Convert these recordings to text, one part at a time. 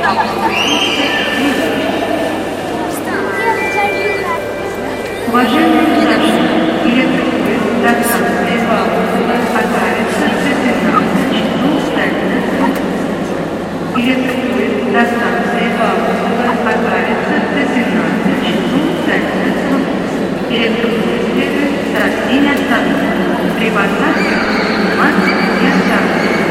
Уважаемые граждане, электропоезд до станции Балтова отправится в 12 часов Сталина. Электропоезд до станции Балтова отправится в 12 часов Сталина. Электропоезд следует с России остановки. При посадке информации и остановки.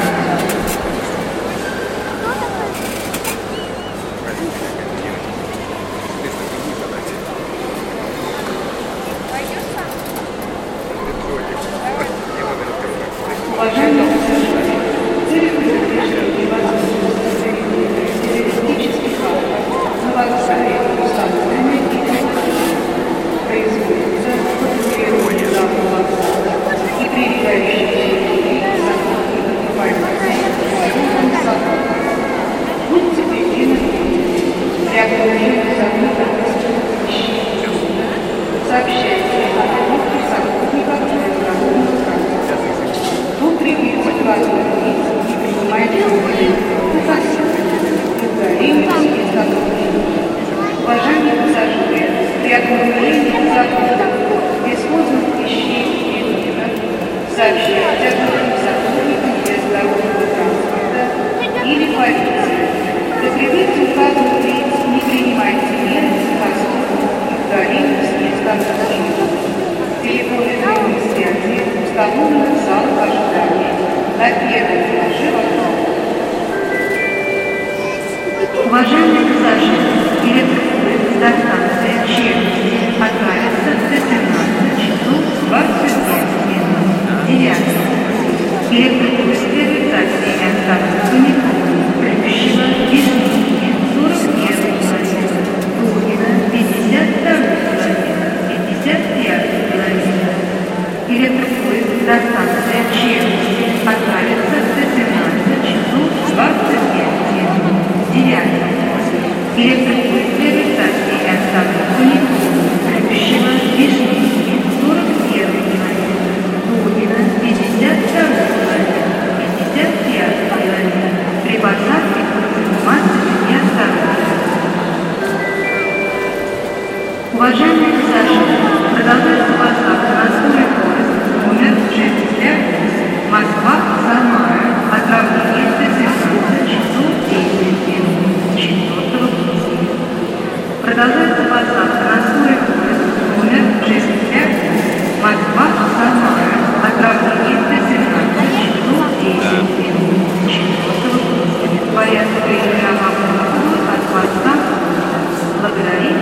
Уважаемые пассажиры, в целях предотвращения возможности террористических актов на вокзале установлены и производится патрулирование данного вокзала и прилегающие сотрудников полиции вооруженным сотрудникам. Будьте приведены для обнаружения забытых вещей. Сообщайте о отбытых сотрудниках международного транспорта. Требуется указывать лиц, не принимайте удаление сотрудников. Уважаемые пассажиры, при обнаружении сотрудников бесхозных вещей и предметов сообщайте отбытым сотрудникам железнодорожного транспорта или полиции. Закрепите указанных лиц, не принимайте меры по удаления с места назначения. Телефоны прямой связи установлены в залах ожидания на первом этаже вокзала. Уважаемые пассажиры, электропоезд до станции Челюсти отправится в 12 часов 25 минут 9. Электропоезд следует за всей остановками Плющева, Вишневки, 41 километр, Лугина, 52 километр, 55 километр. Электропоезд до станции Челюсти отправится в 12 часов 25 минут 9. Электропоезд следует за всей остановками Плющева, Вишневки, 41 километр, Лугина, 52 километр, 55 километр. При посадке информации и остановки. Уважаемые пассажиры, продолжается посадка на скорый поезд номер 60 Москва-Самара, отправление в 12 часов 10 минут 4 пути. Продолжается посадка на скорый поезд номер 60 Москва-Самара, отправление в 12 часов 10 минут 4 пути. Порядок приема от хвоста. Благодарим.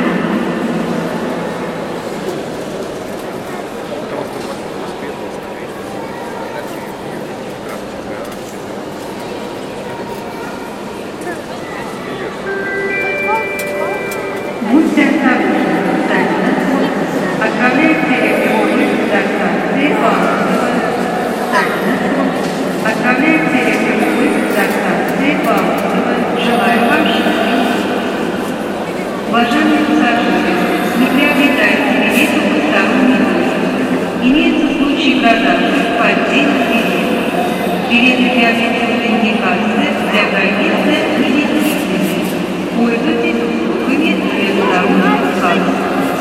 Будьте осторожны, Сталина. Отправляйте электропоезд до станции Балтова. Сталина. Отправляйте электропоезд до станции Балтова. Желаю вам счастливо. Уважаемые пассажиры, не приобретайте билеты в посторонний выезд. Имеется случай продажи поддельных билетов. Билеты приобретены индикации для проезда и действительны. Пользуйтесь услугами железнодорожных касс.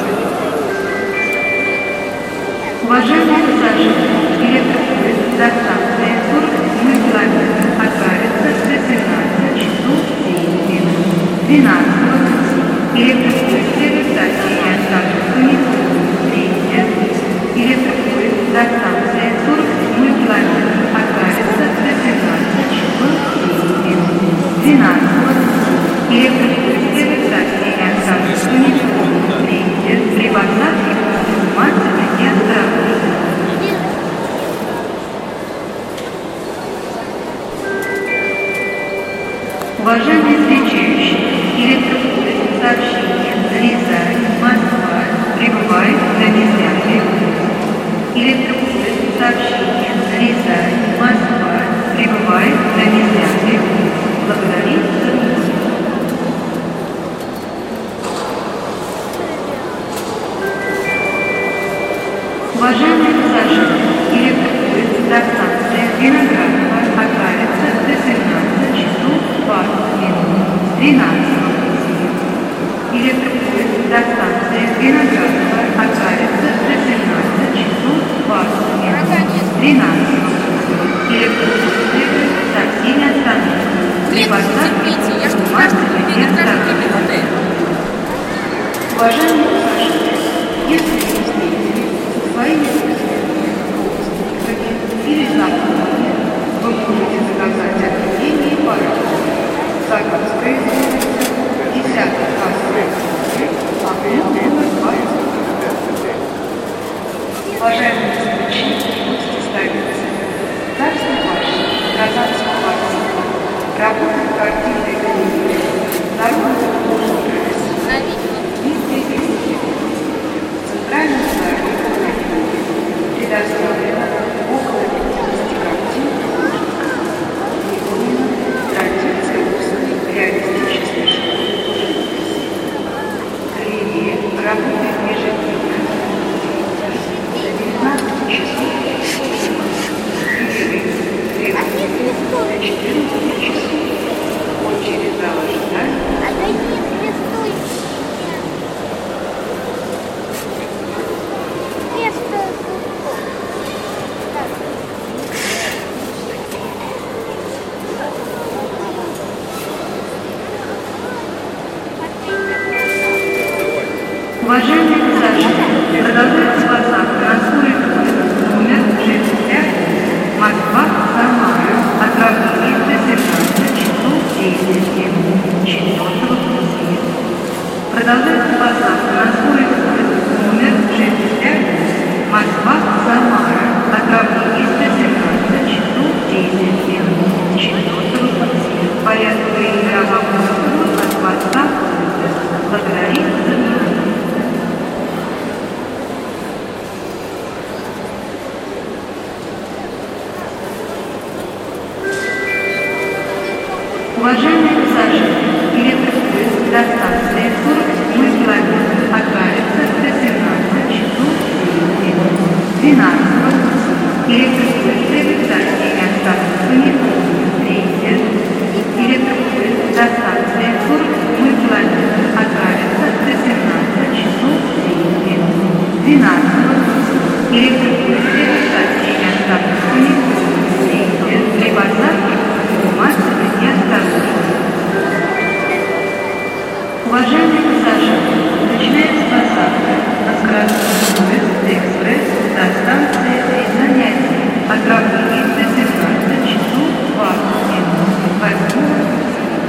Уважаемые пассажиры, электропоезд до станции 47 километр отправится в 12 часов 9 минут 12 пути. Электропоезд следует за всеми остановками третья. Электропоезд до станции 47 километр отправится в 12 часов 9 минут 12 пути. Электропоезд следует за всеми остановками третья. При посадке информации и остановки. Уважаемые встречающие, электропоезд сообщение Рязань, Москва прибывает на 10 минут. Электропоезд сообщение Рязань, Москва прибывает на 10 минут. Благодарим за внимание. Уважаемые пассажиры, электропоезд до станции Виноградова отправится в 12 часов 20 минут. 12 пути. Электропоезд до станции Виноградова отправится до 17 часов 20 минут. 13 пути. Электропоезд следует со всеми остановками. При посадке я что каждый день отражение. Уважаемые пассажиры, если вы встретили своими друзьями или знакомыми, вы можете заказать отделение и пожалуйста. Заказ производится 10 кассовый окно номер 20. Уважаемые москвичи, гости столицы, Царская башня, Казанская квартира, работает картинной галерея, народный художник России, центральном зале предоставлено около 50 картин художника. Выполнена традиция русской реалистической школы живописи. Галерея работает ежедневно до 19 часов, перерыв до 14 часов. Очередь зала ожидания. Уважаемые пассажиры, продолжается посадка на скорый поезд номер 65 Москва-Самара. Отправление до 17 часов 10 минут 4 пути. Продолжается посадка на скорый поезд номер 65 Москва-Самара. Отправление до 17 часов 10 минут 4 пути. Порядок переиграла Москву от моста поезда. Благодарим за внимание. Уважаемые пассажиры, электропоезд до станции 47 километр отправится до 17 часов 9 минут 12 пути. Электропоезд следует за всеми остановками третья. Электропоезд до станции 47 километр отправится до 17 часов 9 минут 12 пути. Электропоезд следует за всеми остановками третья. При посадке массовой неосторожности. Уважаемые пассажиры, начинается посадка на скоростной поезд «Экспресс» до станции Рязань-1. Отправление до 17 часов 20 минут 8 пути.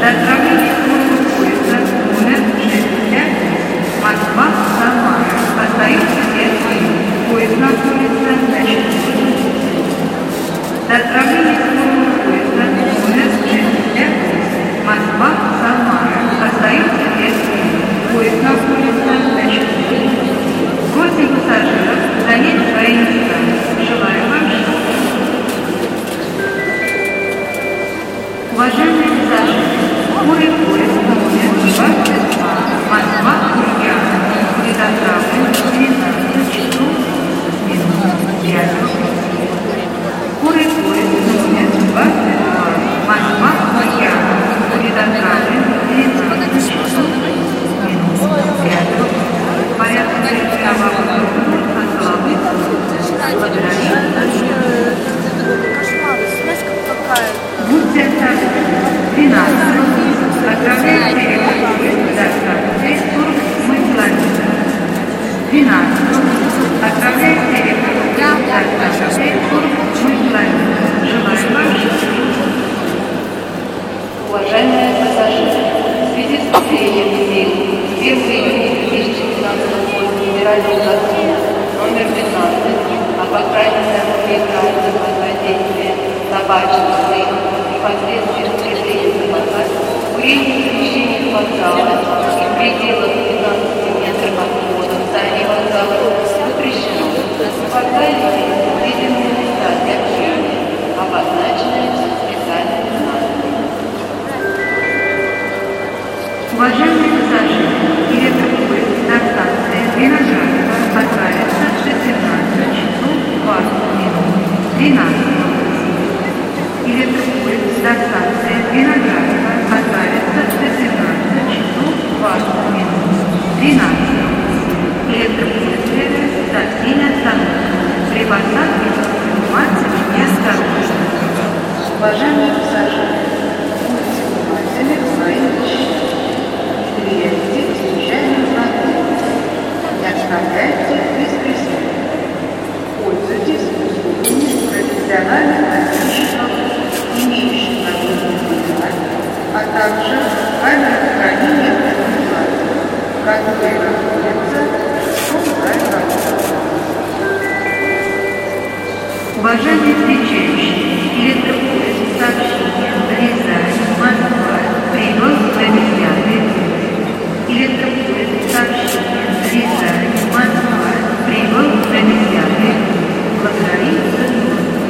До отправления скорого поезда номер 65 Москва-Самара остаются 5 минут. Поезд находится на 4 минуте. До отправления скорого поезда номер 65 Москва-Самара остаются 5 минут. Поезд находится на 4 минуте. Просим пассажиров занять свои места. Желаю вам счастья. Уважаемые пассажиры, скорый поезд номер 22 Москва-Ульяновск будет отправлен в 12 часов минут 5. Скорый поезд номер 22 Москва-Ульяновск будет отправлен в 12 часов минут 5. Порядок передвижения от головы будьте осторожны. 12. Отправляйте поезд до станции 47 километров. 12. Отправляйте поезд до станции 47 километров. Желаю вам счастья. Уважаемые пассажиры, в связи с вступлением в силу 1 июня 2015 года федерального закона номер 15 о подправлении нейтрального воздействия табачных дымов и последствий употребления табака, курение в помещениях вокзала и в пределах 15 метров от входа в здание вокзала запрещено. В вокзале выделены места для курения, обозначенные специальными знаками. Уважаемые пассажиры, электропоезд до станции Виноградова отправится в 16 часов 20 минут 13. Электропоезд до станции Виноградова отправится в 16 часов 20 минут 13. Электропоезд следует до синей остановки. При посадке внимательно и осторожно. Уважаемые пассажиры, будьте внимательны к своим вещам. Переверните случайным знаком. Не оставляйте без присмотра. Пользуйтесь услугами профессиональных носильщиков, имеющих нагрудный материал, а также камеры хранения информации, которые находятся в вокзале. Уважаемые встречающие, электропоезд сообщения Рязань, Москва прибыл в 9 Электропоезд сообщения Рязань, Москва прибыл в 9. Благодарим за внимание.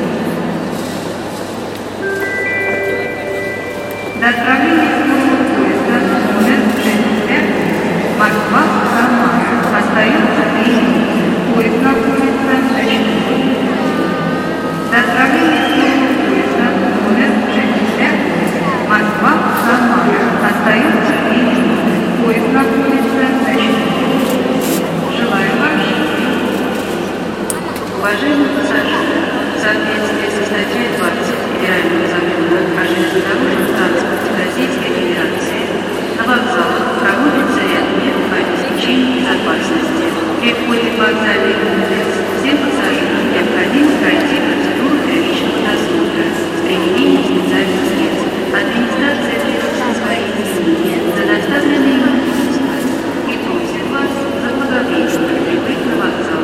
До отправления скорого поезда номер 65 Москва-Самара остается 3 минуты. Поезд находится на 4 минуте. До отправления скорого поезда номер 65 Москва-Самара остается 3 минуты. Поезд находится на 4 минуты. Желаю вам счастья. Уважаемые пассажиры, в соответствии со статьей 20 Федерального закона о железнодорожном транспорте Российской Федерации на вокзалах проводится ряд мер по обеспечению безопасности. При входе в вокзальный комплекс всем пассажирам необходимо пройти процедуру первичного досмотра с применением специальных средств. Администрация требует свои извинения за доставленные вам средства и просит вас заблаговременно прибыть на вокзал.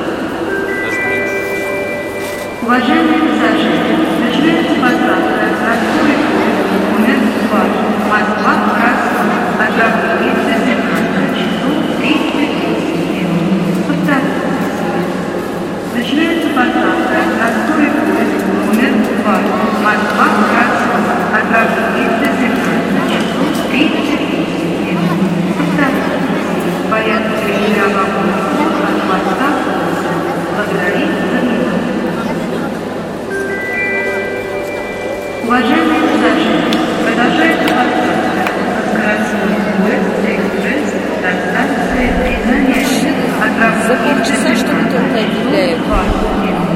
Уважаемые пассажиры, начинается посадка на скорый поезд номер 2